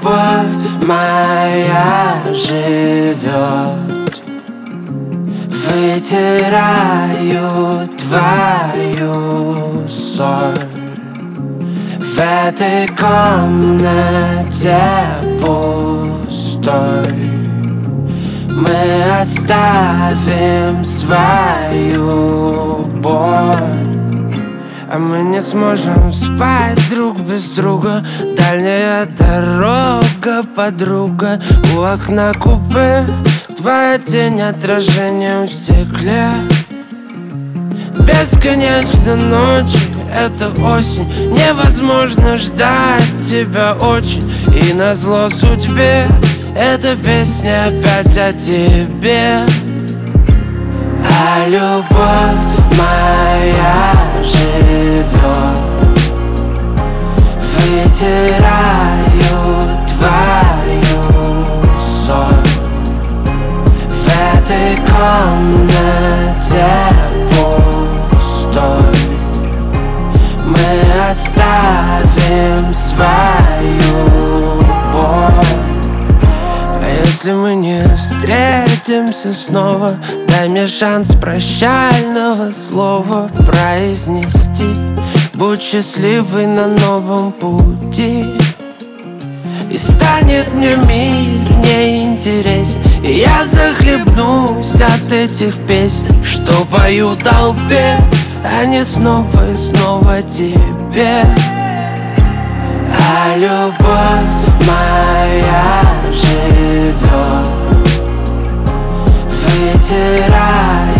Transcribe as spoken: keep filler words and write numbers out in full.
любовь моя живет, вытираю твою соль. В этой комнате пустой мы оставим свою боль. А мы не сможем спать друг без друга. Дальняя дорога, подруга. У окна купе твоя тень отражением в стекле. Бесконечно ночи, это осень. Невозможно ждать тебя очень. И назло судьбе эта песня опять о тебе. А любовь моя живет, вытираю твою соль. В этой комнате пустой мы оставим свою боль. А если мы не встретимся снова, дай мне шанс прощального слова произнести. Будь счастливой на новом пути, и станет мне мир неинтересен. И я захлебнусь от этих песен, что пою толпе, а не снова и снова тебе. А любовь моя живет, вытирай